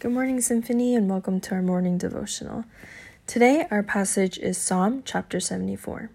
Good morning, Symphony, and welcome to our morning devotional. Today, our passage is Psalm chapter 74.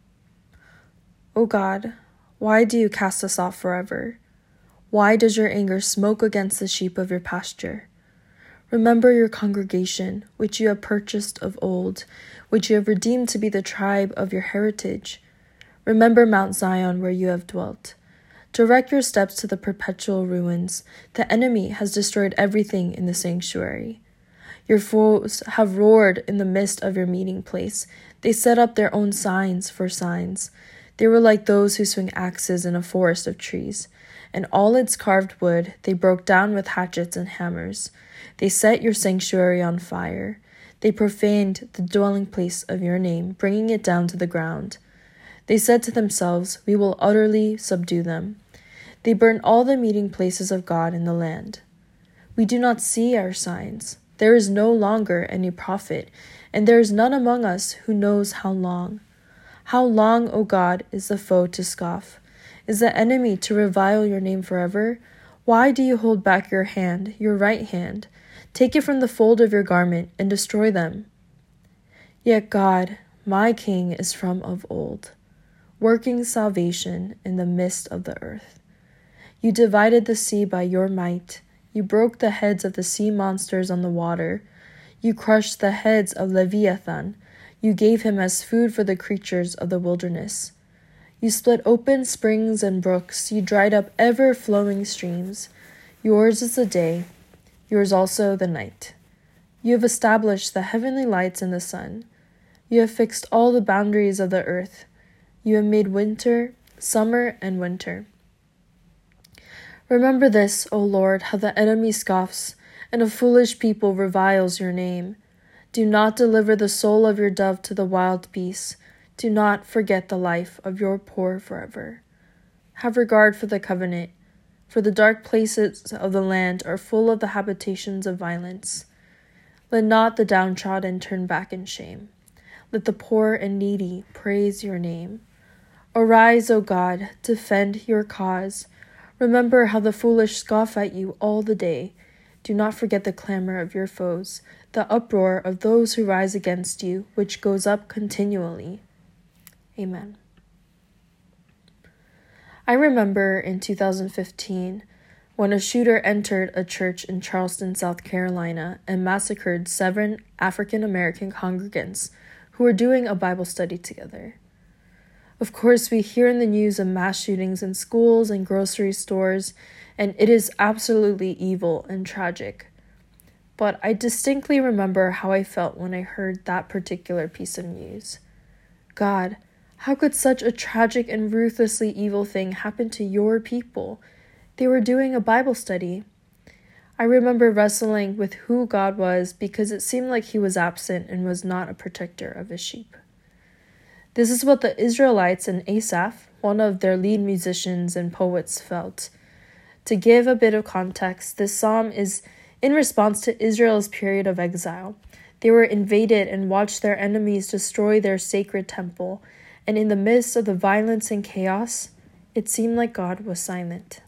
O God, why do you cast us off forever? Why does your anger smoke against the sheep of your pasture? Remember your congregation, which you have purchased of old, which you have redeemed to be the tribe of your heritage. Remember Mount Zion, where you have dwelt. Direct your steps to the perpetual ruins. The enemy has destroyed everything in the sanctuary. Your foes have roared in the midst of your meeting place. They set up their own signs for signs. They were like those who swing axes in a forest of trees. And all its carved wood they broke down with hatchets and hammers. They set your sanctuary on fire. They profaned the dwelling place of your name, bringing it down to the ground. They said to themselves, "We will utterly subdue them." They burn all the meeting places of God in the land. We do not see our signs. There is no longer any prophet, and there is none among us who knows how long. How long, O God, is the foe to scoff? Is the enemy to revile your name forever? Why do you hold back your hand, your right hand? Take it from the fold of your garment and destroy them. Yet God, my King, is from of old, working salvation in the midst of the earth. You divided the sea by your might. You broke the heads of the sea monsters on the water. You crushed the heads of Leviathan. You gave him as food for the creatures of the wilderness. You split open springs and brooks. You dried up ever-flowing streams. Yours is the day, yours also the night. You have established the heavenly lights in the sun. You have fixed all the boundaries of the earth. You have made winter, summer, and winter. Remember this, O Lord, how the enemy scoffs, and a foolish people reviles your name. Do not deliver the soul of your dove to the wild beasts. Do not forget the life of your poor forever. Have regard for the covenant, for the dark places of the land are full of the habitations of violence. Let not the downtrodden turn back in shame. Let the poor and needy praise your name. Arise, O God, defend your cause. Remember how the foolish scoff at you all the day. Do not forget the clamor of your foes, the uproar of those who rise against you, which goes up continually. Amen. I remember in 2015 when a shooter entered a church in Charleston, South Carolina, and massacred 7 African American congregants who were doing a Bible study together. Of course, we hear in the news of mass shootings in schools and grocery stores, and it is absolutely evil and tragic. But I distinctly remember how I felt when I heard that particular piece of news. God, how could such a tragic and ruthlessly evil thing happen to your people? They were doing a Bible study. I remember wrestling with who God was because it seemed like he was absent and was not a protector of his sheep. This is what the Israelites and Asaph, one of their lead musicians and poets, felt. To give a bit of context, this psalm is in response to Israel's period of exile. They were invaded and watched their enemies destroy their sacred temple, and in the midst of the violence and chaos, it seemed like God was silent.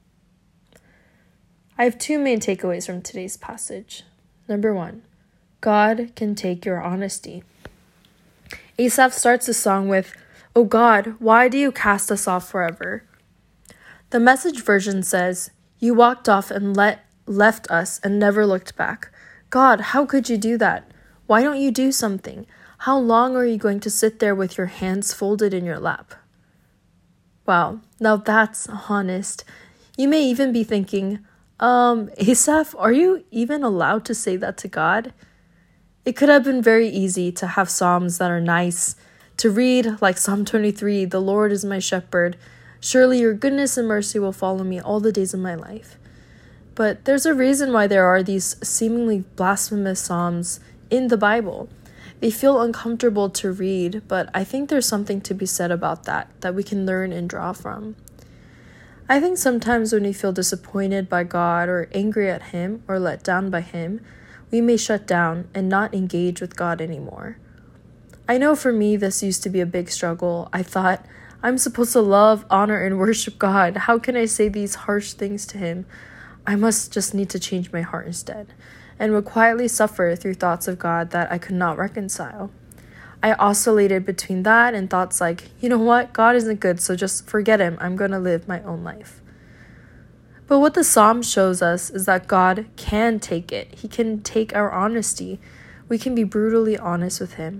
I have 2 main takeaways from today's passage. Number 1, God can take your honesty. Asaph starts the song with, "O God, why do you cast us off forever?" The Message version says, "You walked off and left us and never looked back. God, how could you do that? Why don't you do something? How long are you going to sit there with your hands folded in your lap?" Wow, now that's honest. You may even be thinking, Asaph, are you even allowed to say that to God? It could have been very easy to have psalms that are nice to read, like Psalm 23, "The Lord is my shepherd. Surely your goodness and mercy will follow me all the days of my life." But there's a reason why there are these seemingly blasphemous psalms in the Bible. They feel uncomfortable to read, but I think there's something to be said about that we can learn and draw from. I think sometimes when we feel disappointed by God or angry at him or let down by him, we may shut down and not engage with God anymore. I know for me, this used to be a big struggle. I thought, I'm supposed to love, honor, and worship God. How can I say these harsh things to him? I must just need to change my heart instead, and would quietly suffer through thoughts of God that I could not reconcile. I oscillated between that and thoughts like, you know what, God isn't good, so just forget him, I'm going to live my own life. But what the Psalm shows us is that God can take it. He can take our honesty. We can be brutally honest with him.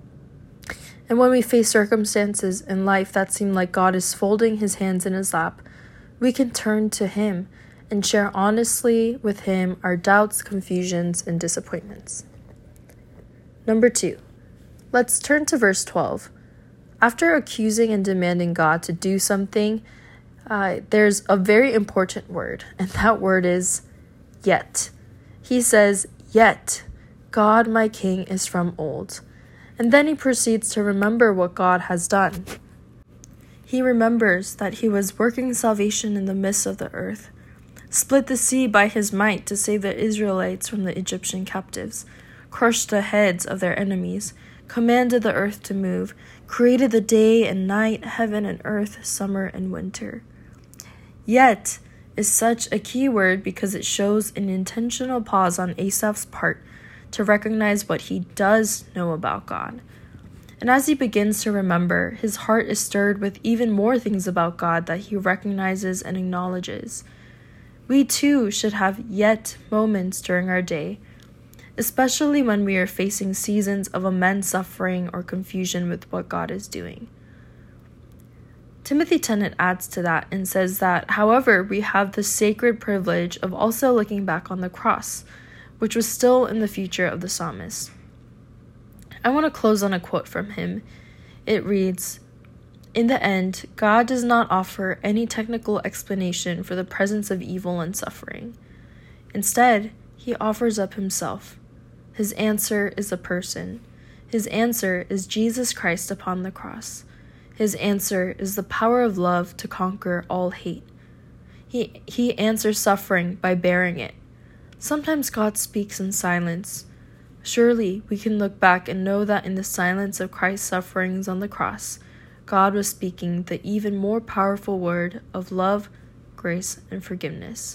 And when we face circumstances in life that seem like God is folding his hands in his lap, we can turn to him and share honestly with him our doubts, confusions, and disappointments. Number 2, let's turn to verse 12. After accusing and demanding God to do something, there's a very important word, and that word is yet. He says, yet, God my King is from old. And then he proceeds to remember what God has done. He remembers that he was working salvation in the midst of the earth, split the sea by his might to save the Israelites from the Egyptian captives, crushed the heads of their enemies, commanded the earth to move, created the day and night, heaven and earth, summer and winter. Yet is such a key word because it shows an intentional pause on Asaph's part to recognize what he does know about God. And as he begins to remember, his heart is stirred with even more things about God that he recognizes and acknowledges. We too should have yet moments during our day, especially when we are facing seasons of immense suffering or confusion with what God is doing. Timothy Tennant adds to that and says that, however, we have the sacred privilege of also looking back on the cross, which was still in the future of the psalmist. I want to close on a quote from him. It reads, "In the end, God does not offer any technical explanation for the presence of evil and suffering. Instead, he offers up himself. His answer is a person. His answer is Jesus Christ upon the cross. His answer is the power of love to conquer all hate. He answers suffering by bearing it. Sometimes God speaks in silence. Surely we can look back and know that in the silence of Christ's sufferings on the cross, God was speaking the even more powerful word of love, grace, and forgiveness."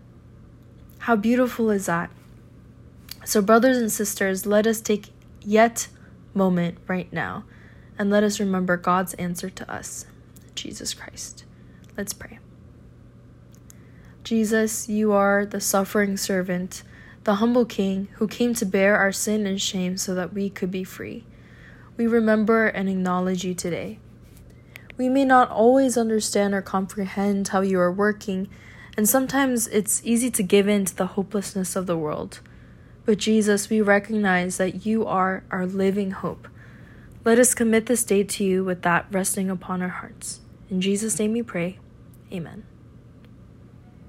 How beautiful is that? So brothers and sisters, let us take yet moment right now, and let us remember God's answer to us, Jesus Christ. Let's pray. Jesus, you are the suffering servant, the humble King who came to bear our sin and shame so that we could be free. We remember and acknowledge you today. We may not always understand or comprehend how you are working, and sometimes it's easy to give in to the hopelessness of the world. But Jesus, we recognize that you are our living hope. Let us commit this day to you with that resting upon our hearts. In Jesus' name we pray. Amen.